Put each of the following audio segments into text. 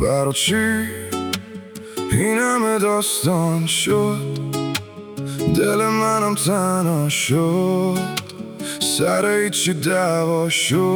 برا چی این همه داستان شد؟ دل منم تنها شد، سر هیچی دعوا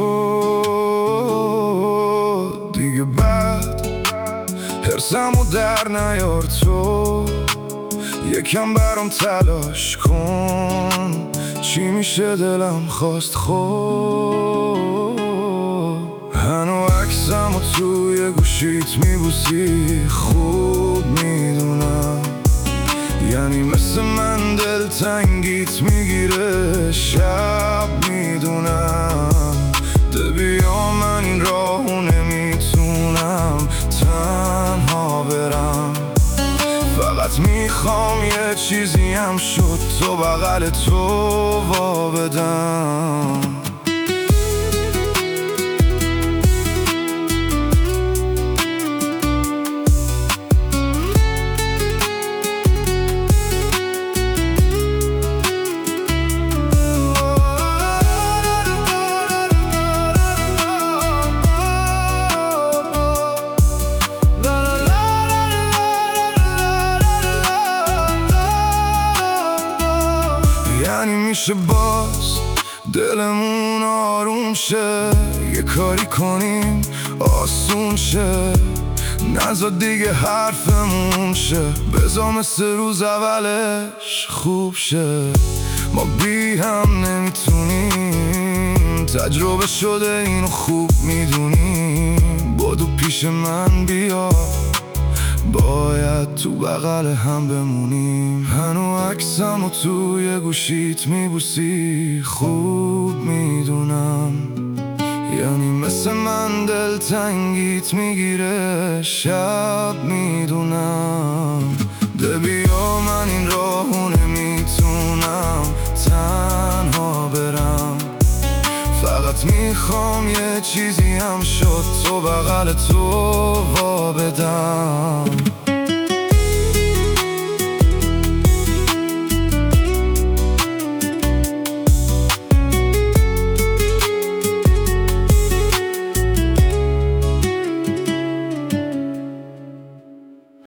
شد. دیگه بعد حرسمو در نیار تو، یکم برام تلاش کن. چی میشه دلم خواست خود. هنو عکسمو توی گوشیت میبوسی، خوب میدونم یعنی مثل من دلتنگیت میگیره شب میدونم. ده بیا من این راهو نمیتونم تنها برم، فقط میخوام یه چیزی هم شد تو بغل تو وا بدم. یعنی میشه باز دلمون آروم شه، یه کاری کنیم آسون شه، نذار دیگه حرفمون شه، بذار مثل روز اولش خوب شه. ما بی هم نمیتونیم، تجربه شده اینو خوب میدونیم. بدو پیش من بیا، باید تو بغل هم بمونیم. هنو عکسمو توی گوشیت میبوسی، خوب میدونم یعنی مثل من دلتنگیت میگیره شب میدونم. ده بیا من این راهو نمیتونم تنها برم، فقط میخوام یه چیزی هم شد تو بغل تو وا بدم.